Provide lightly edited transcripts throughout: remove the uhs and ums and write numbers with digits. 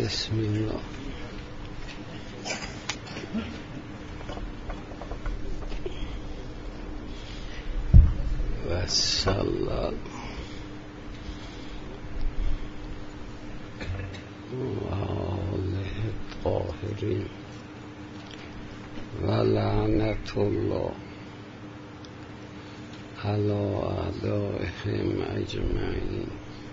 بسم الله. و صلی الله و آله الطاهرین و لعنت الله علی اعدائهم اجمعین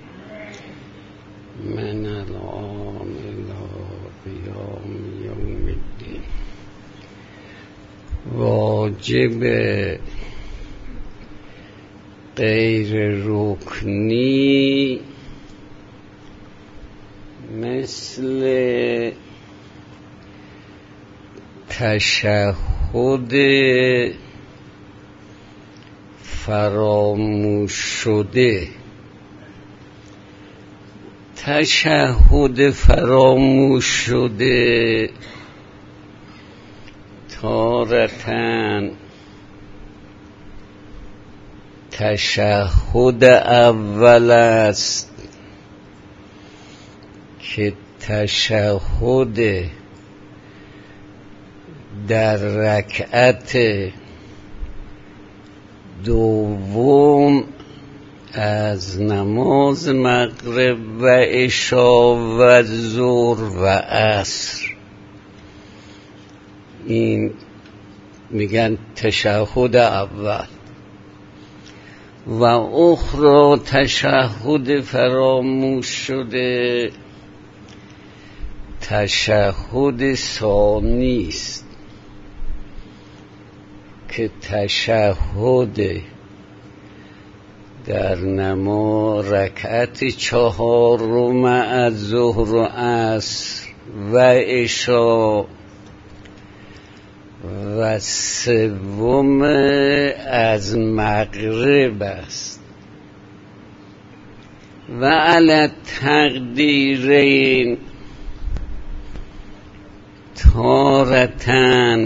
من الآن الی قیام یوم الدین. واجب غیر رکنی مثل تشهد فراموش شده. تشهد فراموش شده تارتاً تشهد اول است که تشهد در رکعت دوم از نماز مغرب و عشا و ظهر و عصر. این میگن تشهد اول. و اخرى تشهد فراموش شده تشهد ثانی است که تشهد در رکعت چهارم از ظهر و عصر و عشا و سوم از مغرب است. و علی تقدیرین تارتاً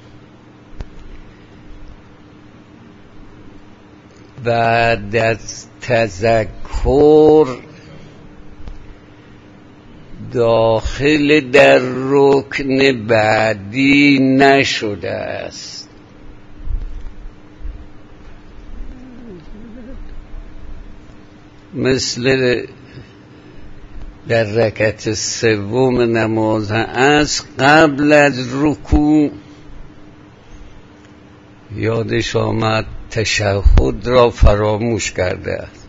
بعد از تذکر داخل در رکن بعدی نشده است. مثل در رکعت سوم نماز عصر قبل از رکوع یادش آمد تشهد را فراموش کرده است.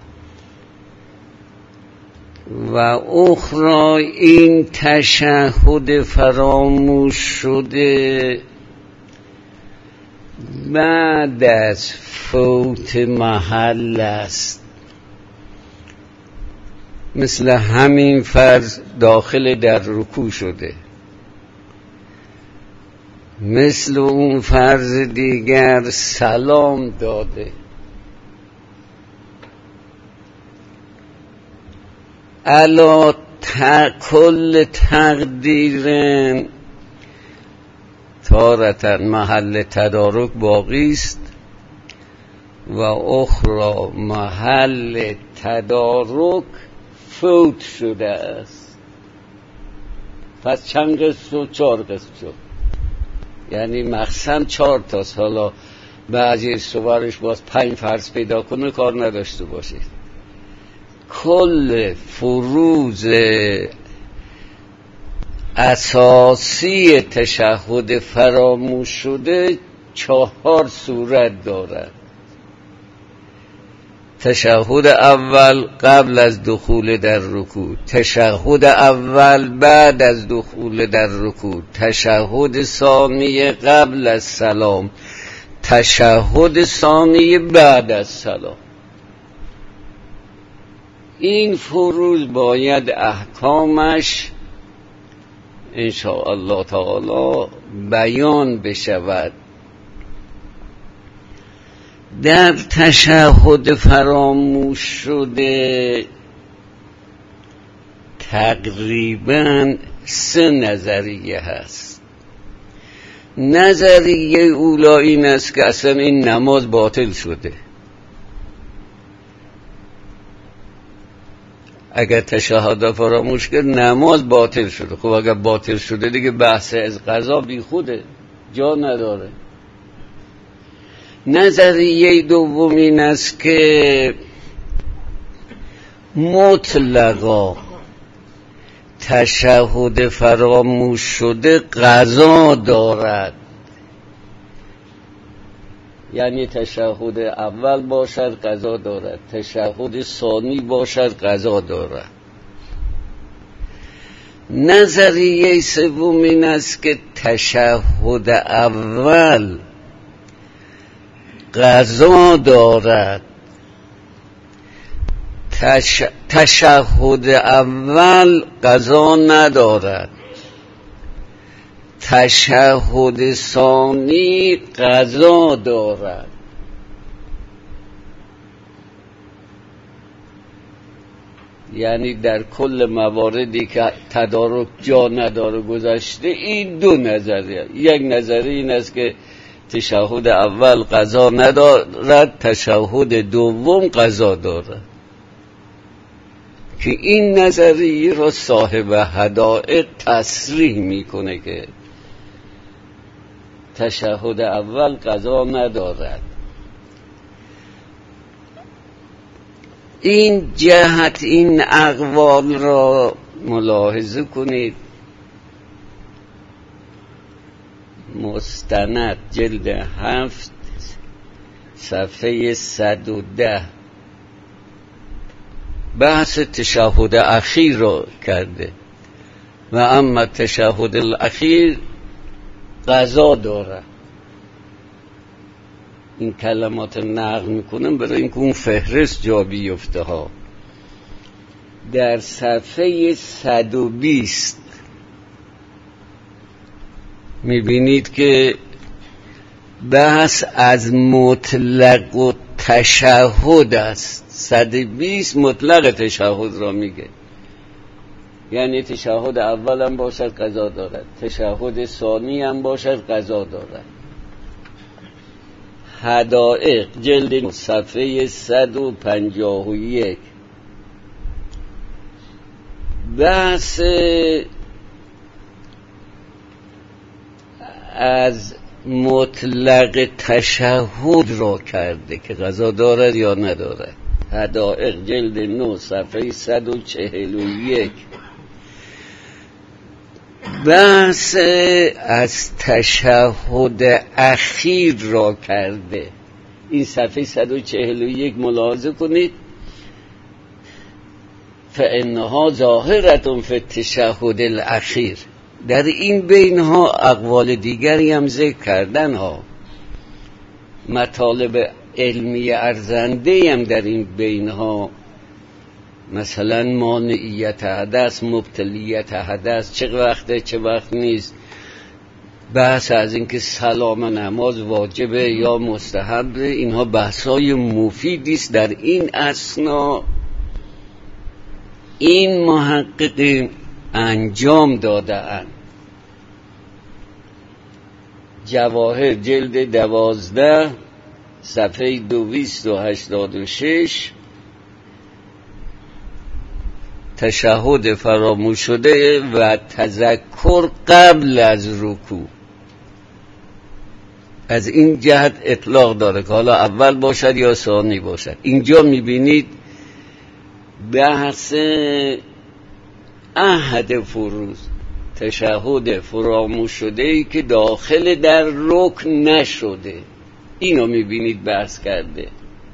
و اخرى این تشهد فراموش شده بعد از فوت محل است. مثل همین فرض داخل در رکوع شده، مثل اون فرض دیگر سلام داده، علا کل تقدیر تارتاً محل تدارک باقی است و اخرى محل تدارک فوت شده است. پس چند قسم شد؟ 4 قسم شد. یعنی مقسم 4 تاست. حالا بعضی صورش باز 5 فرض پیدا کنه کار نداشته باشید. کل فروض اساسی تشهد فراموش شده 4 صورت دارد. تشهد اول قبل از دخول در رکوع، تشهد اول بعد از دخول در رکوع، تشهد ثانی قبل از سلام، تشهد ثانی بعد از سلام. این فروض باید احکامش انشاءالله تعالی بیان بشود. در تشهد فراموش شده تقریباً 3 نظریه هست. نظریه اولی این است که اصلا این نماز باطل شده. اگر تشهد فراموش کرد نماز باطل شده. خب اگر باطل شده دیگه بحث از قضا بی خوده، جا نداره. نظریه دوم این است که مطلقا تشهد فراموش شده قضا دارد، یعنی تشهد اول باشد قضا دارد، تشهد ثانی باشد قضا دارد. نظریه سوم این است که تشهد اول قضا دارد، تشهد اول قضا ندارد، تشهد ثانی قضا دارد. یعنی در کل مواردی که تدارک جا نداره گذشته این دو نظریه. یک نظریه این است که تشهد اول قضا ندارد، تشهد دوم قضا دارد، که این نظریه را صاحب حدائق تصریح میکنه که تشهد اول قضا ندارد. این جهت این اقوال را ملاحظه کنید. مستند جلد 7 صفحه 110 بحث تشهد اخیر را کرده و اما تشهد الاخیر قضا داره. این کلمات نقل میکنم برای اینکه اون فهرست جا بیفته ها. در صفحه 120 میبینید که بحث از مطلق و تشهد است. 120 مطلق تشهد را میگه، یعنی تشهد اول هم باشد قضا دارد، تشهد ثانی هم باشد قضا دارد. حدائق جلد صفحه 151 بحث از مطلق تشهد را کرده که قضا دارد یا ندارد. حدائق جلد 9 صفحه 141 بحث از تشهد اخیر را کرده. این صفحه 141 ملاحظه کنید. فانها ظاهرة فی التشهد الاخیر. در این بینها اقوال دیگری هم ذکر کردن ها، مطالب علمی ارزنده هم در این بینها، مثلا مانعیت حدث، مبتلیت حدث، چه وقته چه وقت نیست، بحث از اینکه سلام نماز واجبه یا مستحبه. اینها بحثای مفیدی است. در این اثنا این محققین انجام داده‌اند. جواهر جلد 12 صفحه 286 تشهد فراموش شده و تذکر قبل از رکوع، از این جهت اطلاق داره که حالا اول باشد یا ثانی باشد. اینجا میبینید بحث احد فروض، تشهد فراموش شده ای که داخل در رکن نشده، اینو میبینید بحث کرده.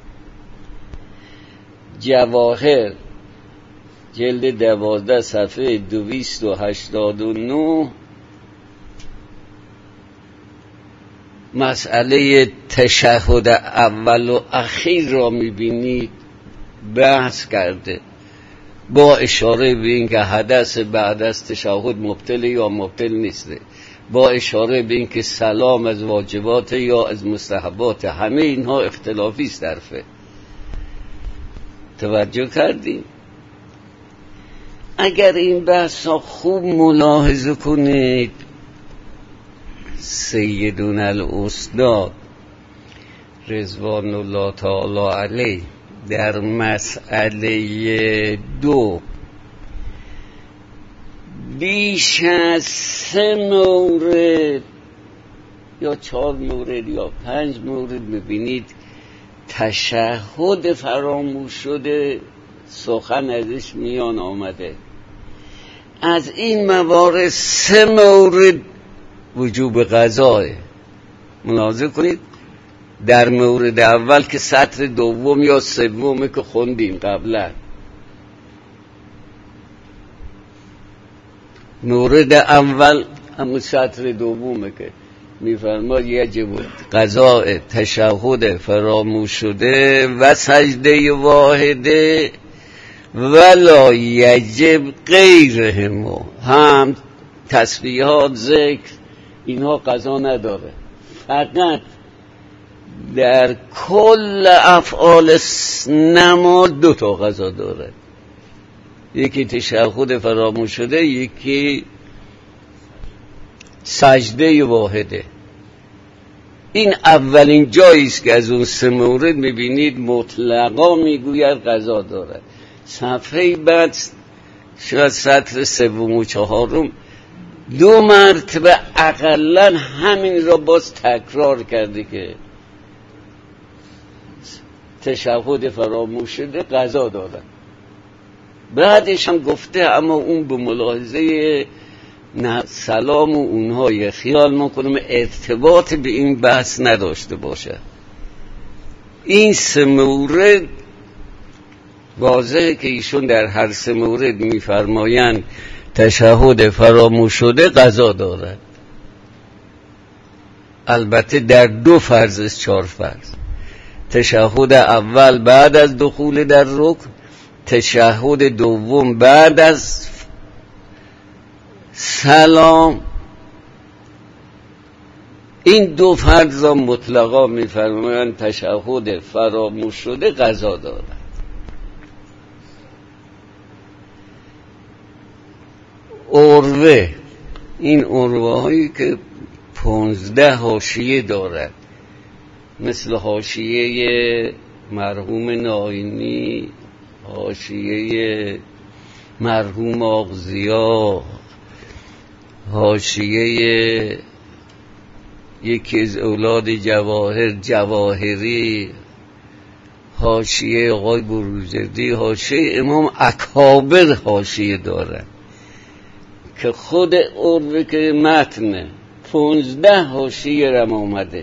جواهر جلد 12 صفحه 289 مسئله تشهد اول و اخیر را میبینید بحث کرده، با اشاره به این که حدث بعد از تشهد مبطل یا مبطل نیسته، با اشاره به این که سلام از واجبات یا از مستحبات. همه اینها اختلافی است در فقه. توجه کردیم؟ اگر این بحثا خوب ملاحظه کنید، سیدون الاستاد رضوان الله تعالی علیه در مسئله 2 بیش از 3 مورد یا 4 مورد یا 5 مورد میبینید تشهد فراموش شده، سخن ازش میان آمده. از این موارد 3 مورد وجوب قضاه. ملاحظه کنید در مورد اول که سطر دوم یا سوم که خوندیم قبلا، مورد اول همون سطر دومه که میفرماد یجب قضاء تشهد فراموش شده و سجده واحده ولا یجب غیرهما. هم تسبیحات، ذکر، اینها قضا نداره، فقط در کل افعال نماز 2 تا قضا داره، یکی تشهد فراموش شده، یکی سجده واحده. این اولین جایی است که از اون 3 مورد میبینید مطلقا میگوید قضا داره. صفحه بعد شاید سطر 3 و 4 2 مرتبه اقلا همین را باز تکرار کرده که تشهد فراموش شده قضا داره. بعدش هم گفته اما اون به ملاحظه سلام و اونها خیال میکنم ارتباط به این بحث نداشته باشه. این 3 مورد واضحه که ایشون در هر 3 مورد میفرمایند تشهد فراموش شده قضا دارد. البته در 2 فرض از 4 فرض. تشهد اول بعد از دخول در رکن، تشهد دوم بعد از سلام. این 2 فرض را مطلقا میفرمایند تشهد فراموش شده قضا دارد. عروه، این عروه هایی که 15 حاشیه دارد، مثل حاشیه مرحوم ناینی، حاشیه مرحوم آغزیا، حاشیه یکی از اولاد جواهر جواهری، حاشیه آقای بروجردی، حاشیه امام اکابر حاشیه دارد که خود عروه که متن 15 حاشیه رم آمده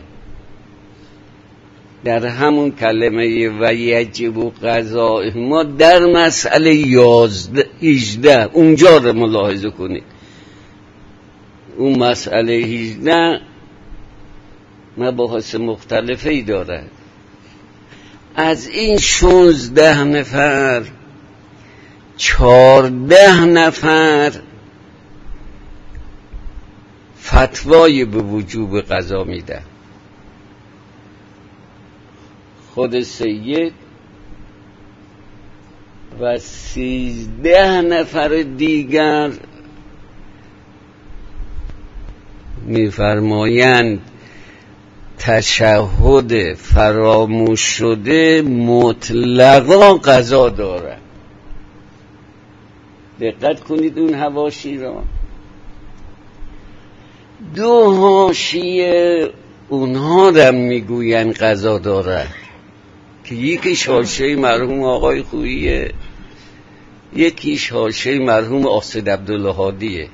در همون کلمه و یجب قضاء ما در مسئله 18 اونجا رو ملاحظه کنید. اون مسئله 18 مباحث مختلفی دارد. از این 16 نفر 14 نفر فتوای به وجوب قضا میدن. خود سید و 13 نفر دیگر میفرمایند تشهد فراموش شده مطلقا قضا دارد. دقت کنید اون حواشی را. 2 حاشیه اونها را میگوین قضا دارد که یکیش حاشیه مرحوم آقای خوییه، یکیش حاشیه مرحوم آصد عبدالله هادیه.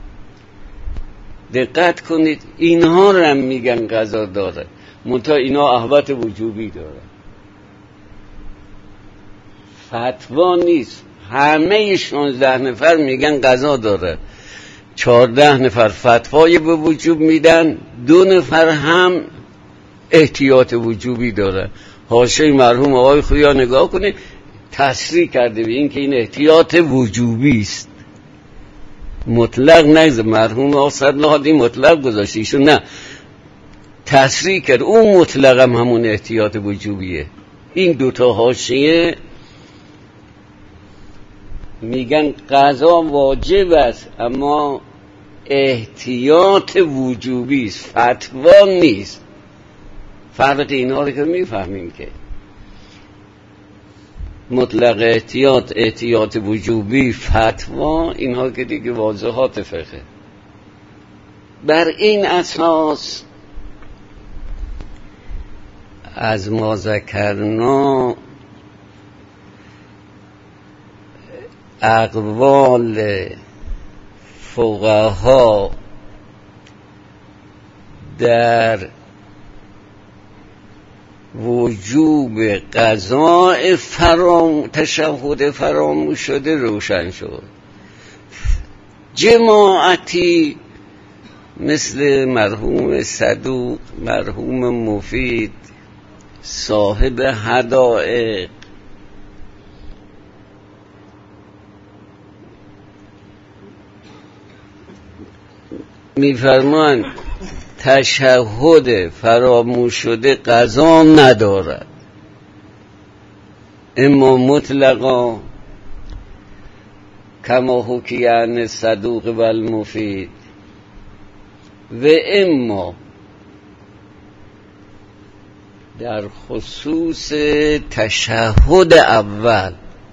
دقت کنید اینها را میگن قضا داره، منتها اینا احوط وجوبی داره، فتوا نیست. همه 16 نفر میگن قضا داره، 14 نفر فتوای به وجوب میدن، 2 نفر هم احتیاط وجوبی داره. حاشیه مرحوم آقای خویا نگاه کنید تصریح کرده به این که این احتیاط وجوبی است، مطلق نگذار. مرحوم آصد هادی مطلق گذاشت، ایشون نه، تصریح کرد اون مطلق هم همون احتیاط وجوبیه. این 2 تا حاشیه میگن قضا واجب است اما احتیاط وجوبی است، فتوا نیست. فرق اینا رو که میفهمیم که. مطلق احتیاط، احتیاط وجوبی، فتوا، اینها که دیگه واضحات فقه. بر این اساس از ما ذکرنا اقوال فقها در وجوب قضاء تشهد فراموش شده روشن شد. جماعتی مثل مرحوم صدوق، مرحوم مفید، صاحب حدائق، میفرمان تشهد فراموش شده قضا ندارد، اما مطلقا کما حکی عن صدوق و المفید و اما در خصوص تشهد اول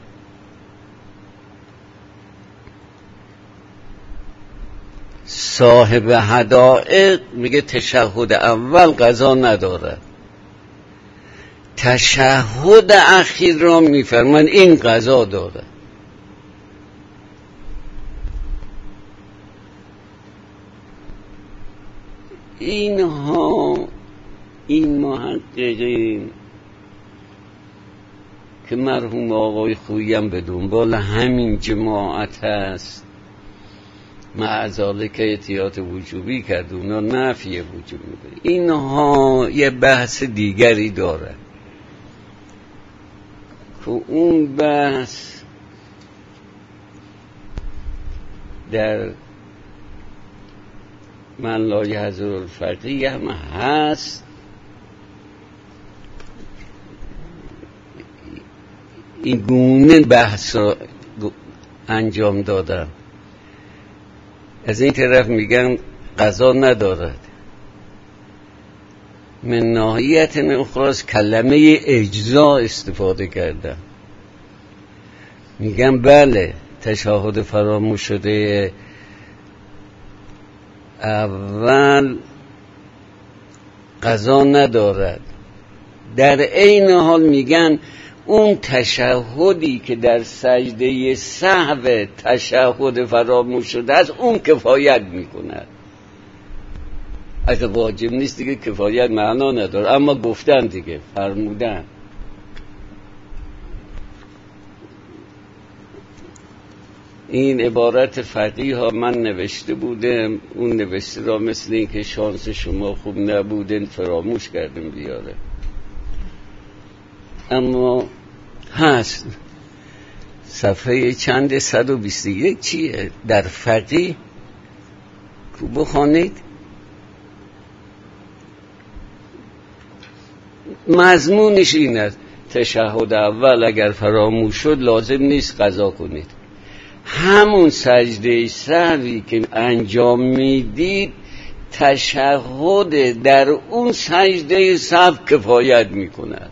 صاحب حدائق میگه تشهد اول قضا نداره، تشهد اخیر را میفرمان این قضا داره. اینها این محققین که مرحوم آقای خوییم به دنبال همین جماعت هست، معذاله که احتیاط وجوبی کرد، اونا نفی وجوب میکنه. اینها یه بحث دیگری داره که اون بحث در من لا یحضر الفقیه هم هست. این گونه بحث رو انجام دادن. از این طرف میگن قضا ندارد، من ناحیت اخرى کلمه اجزا استفاده کردن، میگن بله تشهد فراموش شده اول قضا ندارد. در عین حال میگن اون تشهدی که در سجده سهو تشهد فراموش شده است اون کفایت میکند. اگه واجب نیست دیگه کفایت معنا نداره، اما گفتن دیگه، فرمودن. این عبارت فقیه ها من نوشته بودم، اون نوشته را مثل این که شانس شما خوب نبودن فراموش کردم بیاره، اما هست. صفحه چند 121 چیه در فقیه کو بخوانید. مضمونش این است تشهد اول اگر فراموش شد لازم نیست قضا کنید، همون سجده سهوی که انجام میدید تشهد در اون سجده سهو کفایت میکند.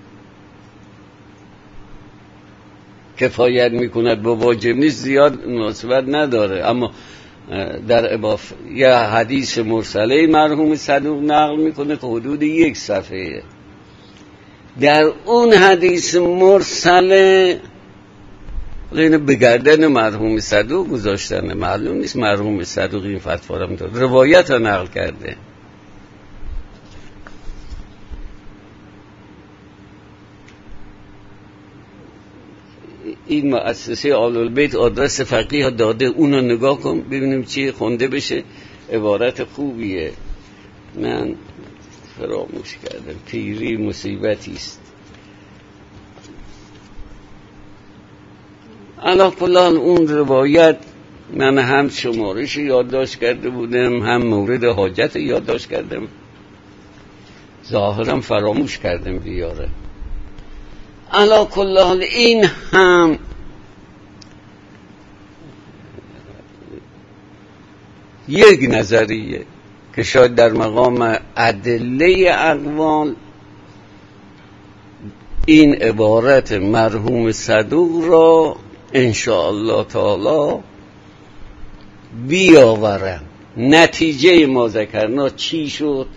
کفایت میکند با واجب نیست، زیاد مناسبت نداره. اما در یه حدیث مرسله مرحوم صدوق نقل میکنه که حدود 1 صفحه، در اون حدیث مرسله اینو به گردن مرحوم صدوق گذاشتن، معلوم نیست مرحوم صدوق این فتوا رو میداد، روایت رو نقل کرده. این مؤسسه آل البیت آدرس فقیه داده، اونو نگاه کن ببینیم چی خونده بشه. عبارت خوبیه، من فراموش کردم، پیری مصیبتی است. علا کلان اون روایت من هم شمارش یادداشت کرده بودم، هم مورد حاجت یادداشت کردم، ظاهرم فراموش کردم بیاره. علا کلان این هم یک نظریه که شاید در مقام ادله اقوال این عبارت مرحوم صدوق را انشاءالله تعالی بیاورم. نتیجه ما ذکرنا چی شد؟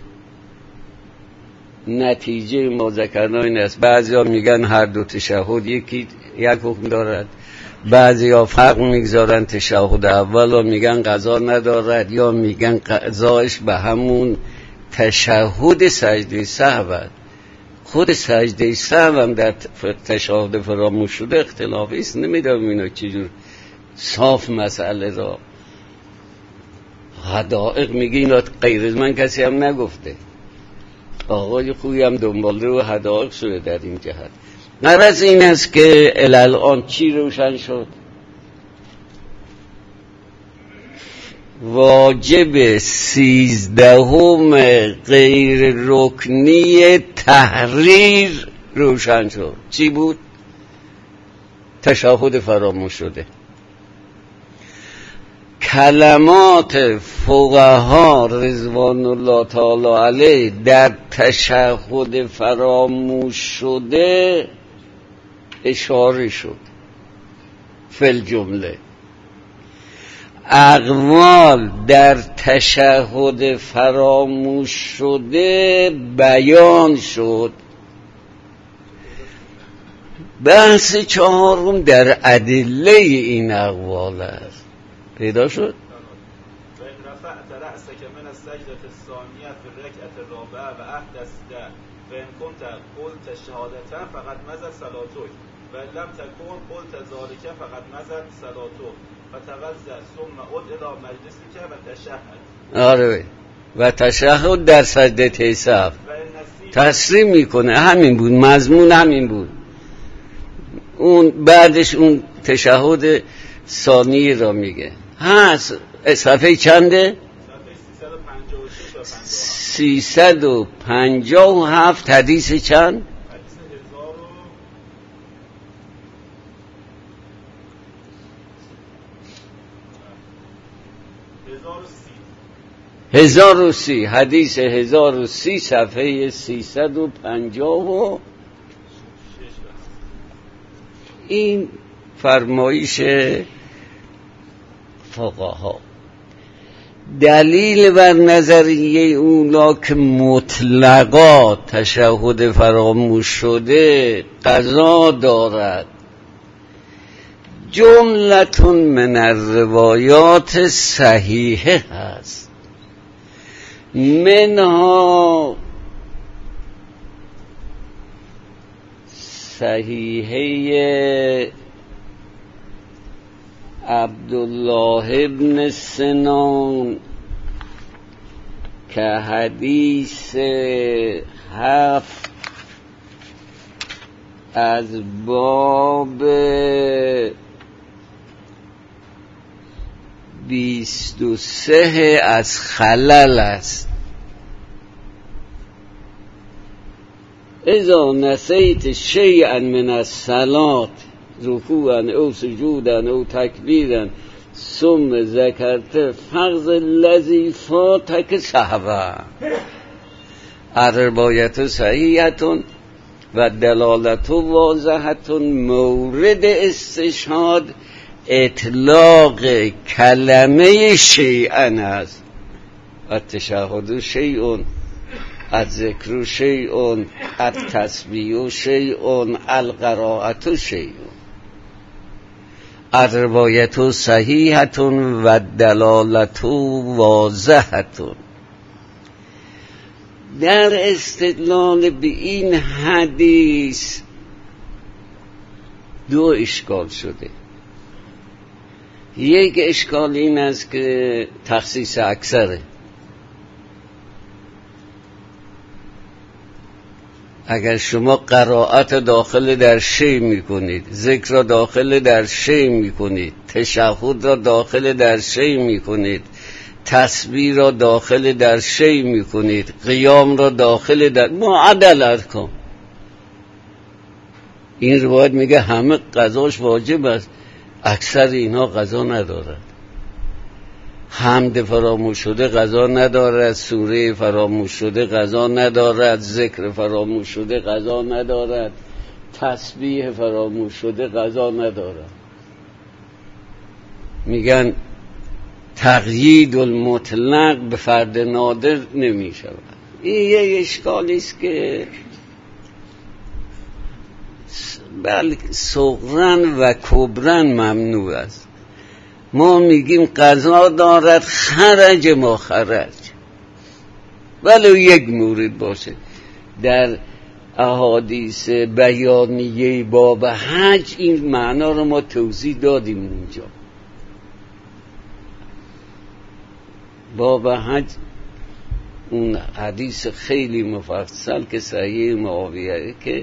نتیجه ما ذکرنا این است. بعضی ها میگن هر دو تشهد یک حکم دارد، بعضی ها فرق میگذارن تشهد اول و میگن قضا ندارد، یا میگن قضایش به همون تشهد سجده سهو. خود سجده سهو هم در تشهد فراموش شده اختلافی است. نمیدونم اینا چجور صاف مسئله را حدائق میگه اینا غیر از من کسی هم نگفته. آقای خوبی هم دنبال رو حدائق شده در این جهت. غرض این است که الان چی روشن شد؟ واجب 13 غیر رکنی تحریر روشن شد. چی بود؟ تشهد فراموش شده. کلمات فقها رضوان الله تعالی علیه در تشهد فراموش شده اشاره شد فی الجمله. اقوال در تشهد فراموش شده بیان شد. بحث چهارم در ادله این اقوال است. پیدا شد. و این رفعت رأسک من السجدة الثانیة فی الرکعة الرابعة و احدثت و ان کنت قلت شهادتا فقد مضت صلاتک و ان لم تکن قلت ذلک فقد مضت صلاتک و توضأ ثم عد الی مجلسک و تشهد. آره و تشهد در سجده سهو تصریح میکنه. همین بود، مضمون همین بود. اون بعدش اون تشهد ثانی را میگه. هست صفحه چنده؟ 357 حدیث چند؟ 1030 حدیث 1030 صفحه 350. این فرمایش فقها دلیل بر نظریه اونا که مطلقا تشهد فراموش شده قضا دارد. جملتون من الروایات صحیحه هست، منها صحیحه عبدالله ابن سنان که حدیث 7 از باب 23 از خلل است. اذا نسیت شیئا من الصلاة رکوعا او سجودا او تکبیرا ثم ذکرت فغض الذی فاتک سهوا. الروایت صحیحتون و دلالت واضحتون. مورد استشهاد اطلاق کلمه شیئا است. التشهد شیء، الذکر شیء، التسبیح شیء، القراءة شیء. الروایت صحیحتون و دلالت واضحتون. در استدلال به این حدیث دو اشکال شده. یک اشکال این است که تخصیص اکثره. اگر شما قرائت داخل در شی میکنید، ذکر را داخل در شی میکنید، تشهد را داخل در شی میکنید، تسبیح را داخل در شی میکنید، قیام را داخل در معدل ارکان. این روایت میگه همه قضاش واجب است، اکثر اینها قضا ندارد. حمد فراموش شده قضا ندارد، سوره فراموش شده قضا ندارد، ذکر فراموش شده قضا ندارد، تسبیح فراموش شده قضا نداره. میگن تقیید المطلق به فرد نادر نمی شود. این یه اشکالی است که بلکه صغرن و کبرن ممنوع است. ما میگیم قضا دارد خرج ما خرج، ولی یک مورد باشه. در احادیث بیانیه باب حج این معنا رو ما توضیح دادیم اونجا. باب حج اون حدیث خیلی مفصل که صحیح معاویه که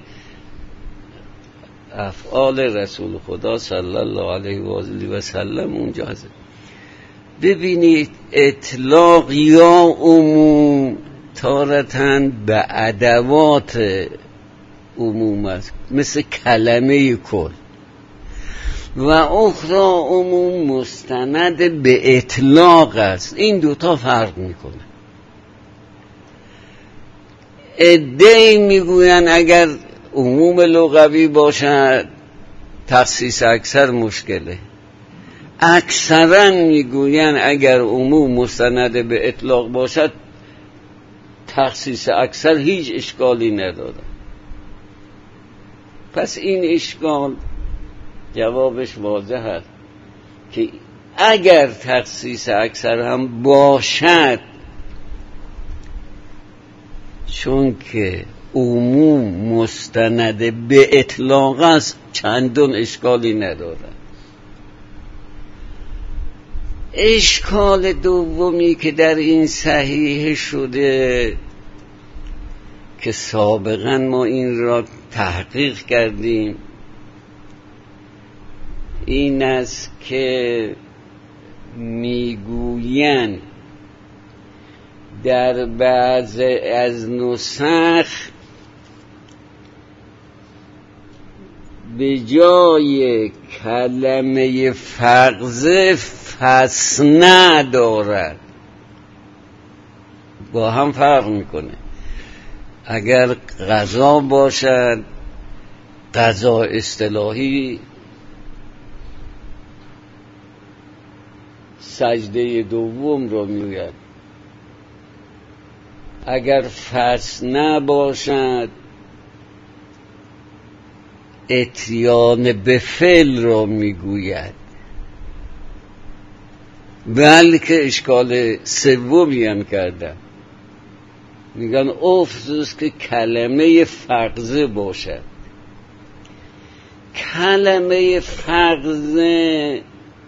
افعال رسول خدا صلی الله علیه و آله و سلم اونجا هست. ببینید اطلاق یا عموم تارتاً به ادوات عموم است، مثل کلمه کل، و اخرى عموم مستند به اطلاق است. این دوتا فرق میکنه. عده‌ای میگوین اگر عموم لغوی باشد تخصیص اکثر مشکله. اکثرا میگوین اگر عموم مستند به اطلاق باشد تخصیص اکثر هیچ اشکالی نداره. پس این اشکال جوابش واضح است که اگر تخصیص اکثر هم باشد، چون که عموم مستند به اطلاق است چندان اشکالی نداره. اشکال دومی که در این صحیح شده که سابقا ما این را تحقیق کردیم این است که میگویند در بعض از نسخ به جای کلمه فقزه فسنه دارد. با هم فرق میکنه. اگر قضا باشد قضا اصطلاحی سجده دوم رو میگوید. اگر فسنه باشد اتیان به فعل رو میگوید. بلکه اشکال سومی هم کردن، میگن افسوس که کلمه فقزه باشد. کلمه فقزه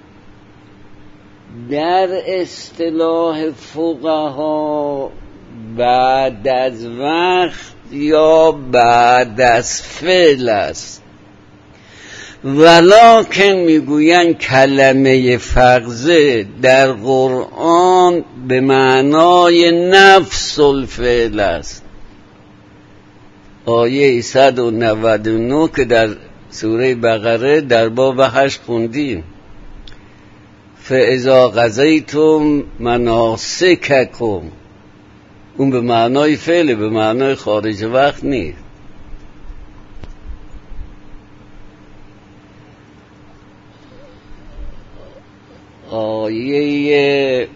در اصطلاح فقها بعد از وقت یا بعد از فعل است، ولکن میگویند کلمه فقزه در قرآن به معنای نفس الفعل است. آیه 199 که در سوره بقره در باب 8 خوندیم، فاذا قضیتم مناسککم، اون به معنای فعل، به معنای خارج وقت نیست. آیه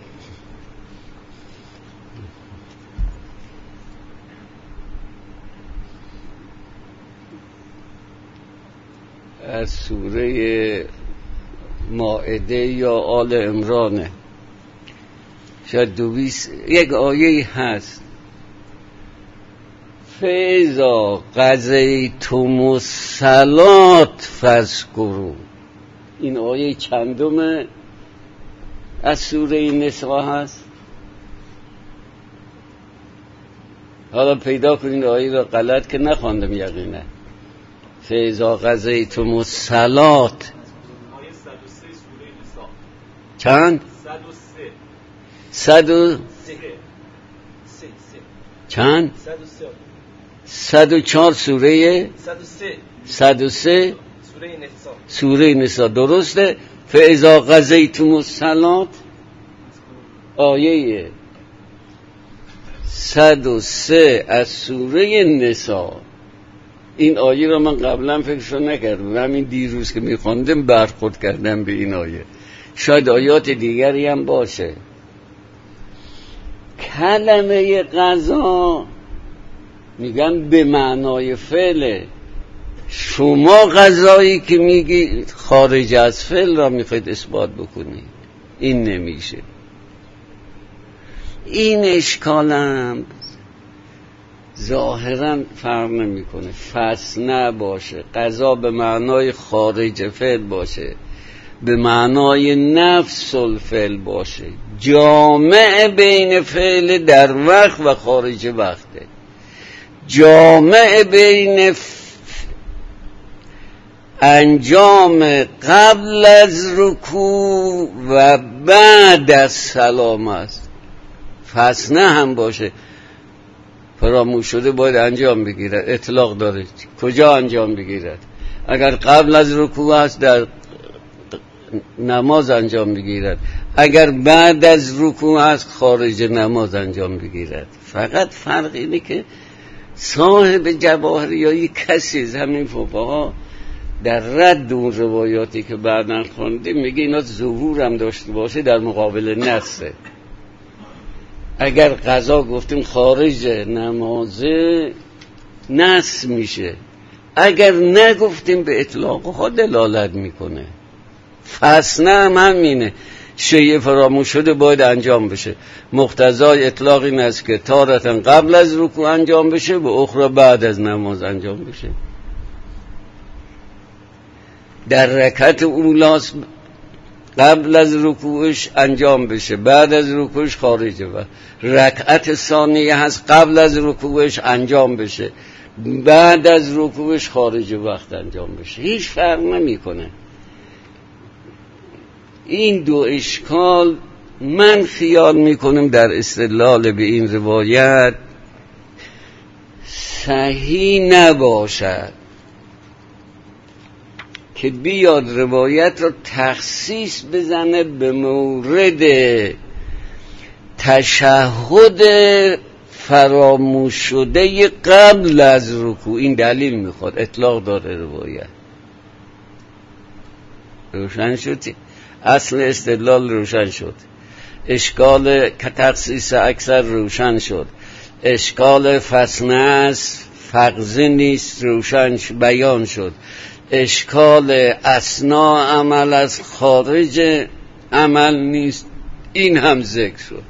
از سوره مائده یا آل عمران، شاید 220 یک آیه هست، فاذا قضیتم الصلاة فاذکروا. این آیه چندم از سوره نساء هست؟ حالا پیدا کنید آیه را، غلط که نخواندم یقینا. فاذا قضیتم الصلاة، آیه 103 سوره نساء. چند؟ 103 چند؟ 104 سوره 103 سوره نساء. درسته. فاذا قضیتم الصلاة آیه 103 از سوره نساء این آیه رو من قبلا فکرشو نکردم، همین دیروز که میخوندم برخورد کردم به این آیه. شاید آیات دیگری هم باشه. کلمه قضا میگن به معنای فعله. شما قضایی که میگی خارج از فعل را میخواید اثبات بکنید، این نمیشه. این اشکالم ظاهرا فرق نمیکنه، فصل باشه، قضا به معنای خارج فعل باشه، به معنای نفس الفعل باشه، جامع بین فعل در وقت و خارج وقته، جامع بین انجام قبل از رکوع و بعد از سلام است. فصل هم باشه، فراموش شده باید انجام بگیرد، اطلاق داره. کجا انجام بگیرد؟ اگر قبل از رکوع است در نماز انجام بگیرد، اگر بعد از رکوع است خارج نماز انجام بگیرد. فقط فرق اینه که صاحب جواهر یا یک کسی از همین فقها در رد اون روایاتی که بعداً خوندیم میگه اینا ظهور هم داشته باشه در مقابل نصه. اگر قضا گفتیم خارج نمازه نص میشه، اگر نگفتیم به اطلاق خود دلالت میکنه. فصل هم همینه، شیء فراموش شده باید انجام بشه. مقتضای اطلاق این است که تارتاً قبل از رکوع انجام بشه و اخرى بعد از نماز انجام بشه. در رکعت اولاست قبل از رکوعش انجام بشه، بعد از رکوعش خارجه. و رکعت ثانیه هست قبل از رکوعش انجام بشه، بعد از رکوعش خارج وقت انجام بشه. هیچ فرق نمیکنه. این دو اشکال من خیال میکنم در استدلال به این روایت صحیح نباشد که بیاد روایت رو تخصیص بزنه به مورد تشهد فراموش شده قبل از رکوع. این دلیل میخواد، اطلاق داره روایت. روشن شد؟ اصل استدلال روشن شد، اشکال که تخصیص اکثر روشن شد، اشکال فصنص فقزه نیست روشن بیان شد، اشکال اثناء عمل از خارج عمل نیست این هم ذکر شد.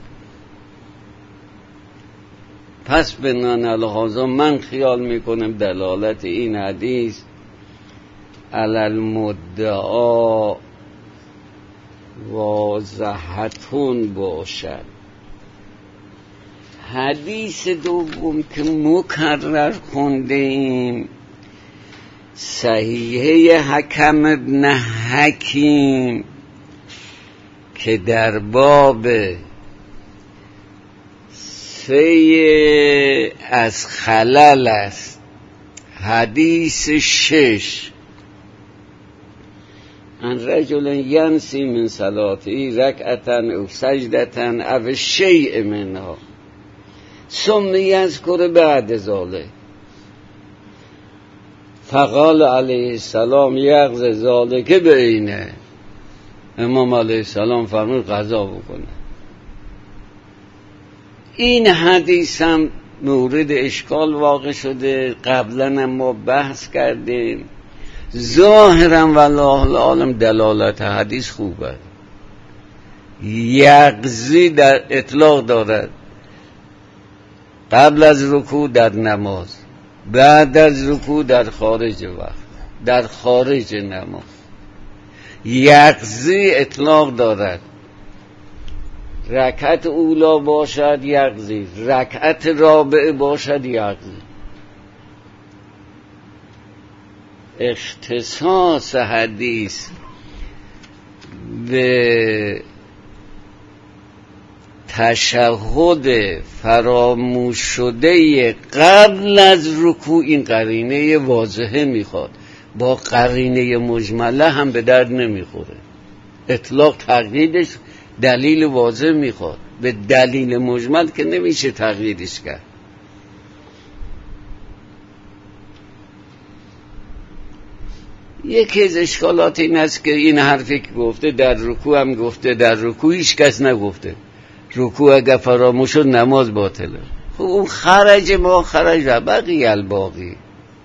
پس بنان الهازا من خیال میکنم دلالت این حدیث علی المدعا واضحتون باشد. حدیث دوم که مکرر خونده ایم صحیحه حکم ابن حکیم که در باب سی از خلل است، حدیث 6 ان رجل ینسی من صلاتی رکعتن او سجدتن او شیء منها ثم یذکر بعد ذلک فقال علیه السلام یغز ذلک بینه. امام علیه السلام فرمود قضا بکنه. این حدیث هم مورد اشکال واقع شده، قبلا ما بحث کردیم. ظاهرا والله العالم دلالت حدیث خوبه. یغزی در اطلاق دارد قبل از رکوع در نماز، بعد از رکوع در خارج وقت، در خارج نماز. یغزی اطلاق دارد رکعت اولا باشد یغزی، رکعت رابع باشد یغزی. اختصاص حدیث به تشهد فراموش شده قبل از رکوع این قرینه واضحه میخواد، با قرینه مجمله هم به درد نمیخوره. اطلاق تقییدش دلیل واضح میخواد، به دلیل مجمل که نمیشه تقییدش کرد. یکی از اشکالات این است که این حرفی که گفته در رکوع هم گفته، در رکوع هیچ کس نگفته رکوع اگر فراموش شد نماز باطله. خب اون خرج ما خرج و بقیه الباقی.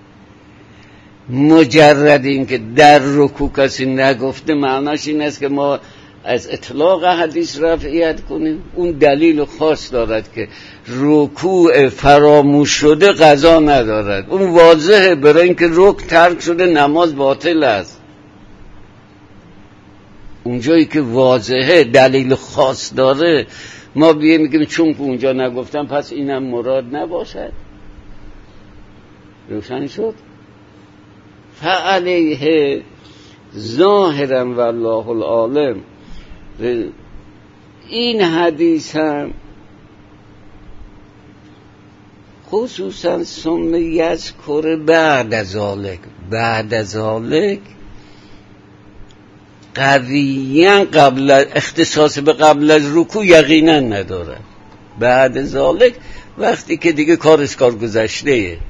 مجرد این که در رکوع کسی نگفته معناش این است که ما از اطلاق حدیث رفعیت کنیم. اون دلیل خاص دارد که رکوع فراموش شده قضا ندارد. اون واضحه، برای اینکه رکوع ترک شده نماز باطل است. اونجایی که واضحه دلیل خاص داره ما بیه میگیم چون که اونجا نگفتم پس اینم مراد نباشد. روشن شد؟ فعلیه ظاهرا والله العالم این حدیث هم خصوصا ثم یذکر بعد از ذالک قویاً قبل اختصاص به قبل از رکوع یقینا نداره. بعد ذالک وقتی که دیگه کار گذشته،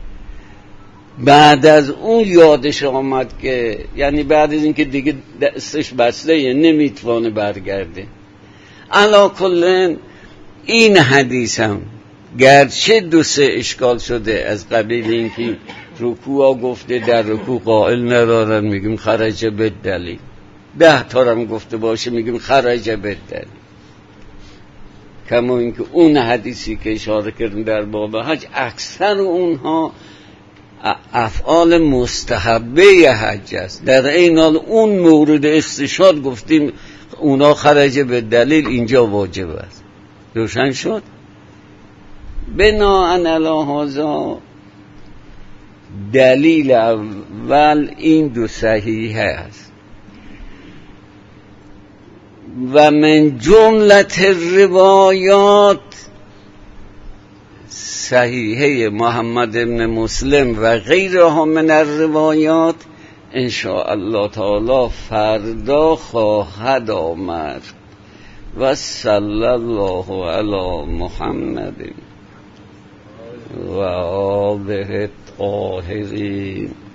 بعد از اون یادش آمد که یعنی بعد از این که دیگه دستش بسته نمیتوانه برگرده. علا کلن این حدیث هم گرچه 2-3 اشکال شده از قبیل این که رکوع گفته در رکوع قائل ندارن میگیم خرج به دلیل، 10 تا هم گفته باشه میگیم خرج به دلیل. کما اینکه اون حدیثی که اشاره کردن در باب حج اکثر اونها افعال مستحبه حج است. در این حال اون مورد استشهاد گفتیم اونا خرج به دلیل، اینجا واجب است. روشن شد؟ بناءً علی هذا دلیل اول این 2 صحیحه است و من جملت روایات صحیحه محمد ابن مسلم و غیرها من الروایات ان شاء الله تعالی فردا خواهد آمد. و صلی الله علی محمد و آله الطاهرین.